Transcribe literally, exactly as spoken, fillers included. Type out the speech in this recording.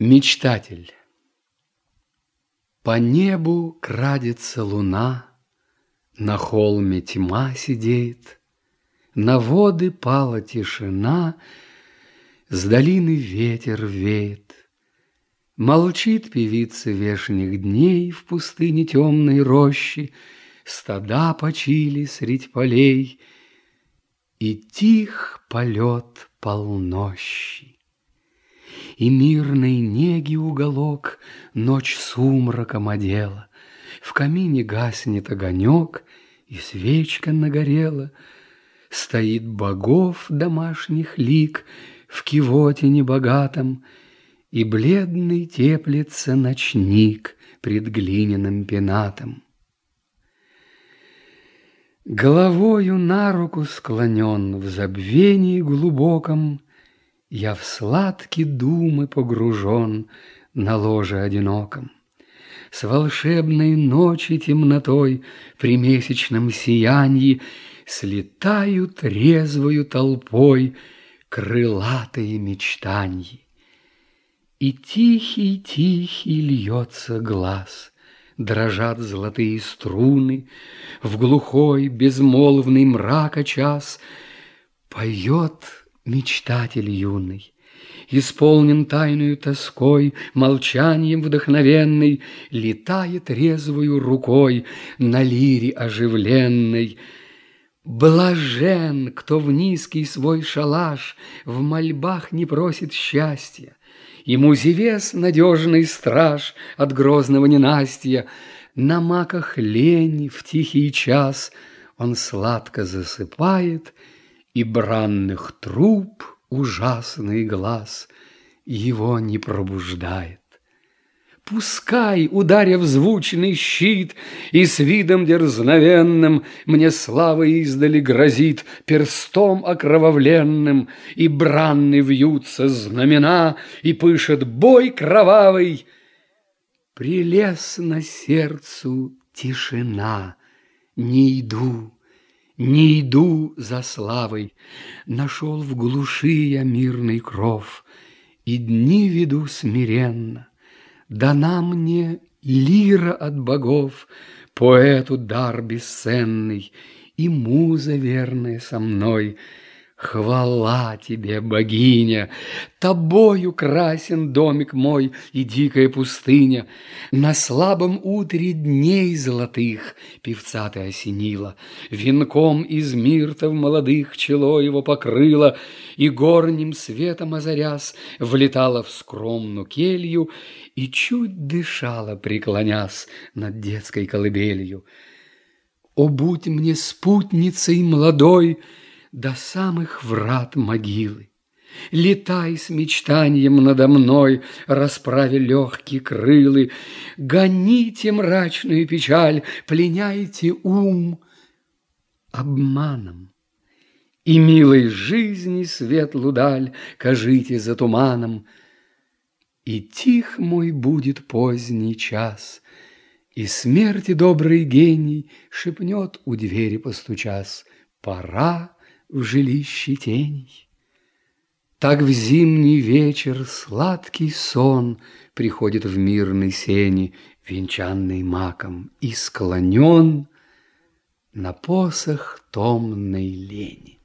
Мечтатель. По небу крадется луна, на холме тьма сидеет, на воды пала тишина, с долины ветер веет. Молчит певица вешних дней в пустыне темной рощи, стада почили средь полей, и тих полет полнощи. И мирной неги уголок ночь сумраком одела, в камине гаснет огонек, и свечка нагорела. Стоит богов домашних лик в кивоте небогатом, и бледный теплится ночник пред глиняным пенатом. Головою на руку склонен в забвении глубоком, я в сладкие думы погружен на ложе одиноком. С волшебной ночи темнотой при месячном сиянии слетают резвою толпой крылатые мечтаньи. И тихий-тихий льется глаз, дрожат золотые струны, в глухой безмолвный мрака час поет мечтатель юный, исполнен тайною тоской, молчанием вдохновенный, летает резвою рукой на лире оживленной. Блажен, кто в низкий свой шалаш в мольбах не просит счастья, ему Зевес надежный страж от грозного ненастья. На маках лени в тихий час он сладко засыпает, и бранных труб ужасный глаз его не пробуждает. Пускай, ударив звучный щит, и с видом дерзновенным мне слава издали грозит перстом окровавленным, и бранны вьются знамена, и пышет бой кровавый. Прелестна сердцу тишина, не иду, не иду за славой, нашел в глуши я мирный кров, и дни веду смиренно. Дана мне лира от богов, поэту дар бесценный, и муза верная со мной. Хвала тебе, богиня! Тобою красен домик мой и дикая пустыня. На слабом утре дней золотых певца ты осенила, венком из миртов молодых чело его покрыла, и горним светом озарясь влетала в скромную келью и чуть дышала, преклонясь над детской колыбелью. О, будь мне спутницей молодой до самых врат могилы! Летай с мечтанием надо мной, расправя легкие крылы, гоните мрачную печаль, пленяйте ум обманом, и милой жизни светлую даль кажите за туманом. И тих мой будет поздний час, и смерти добрый гений шепнет у двери постучас: пора в жилище теней. Так в зимний вечер сладкий сон приходит в мирной сени, венчанный маком, и склонен на посох томной лени.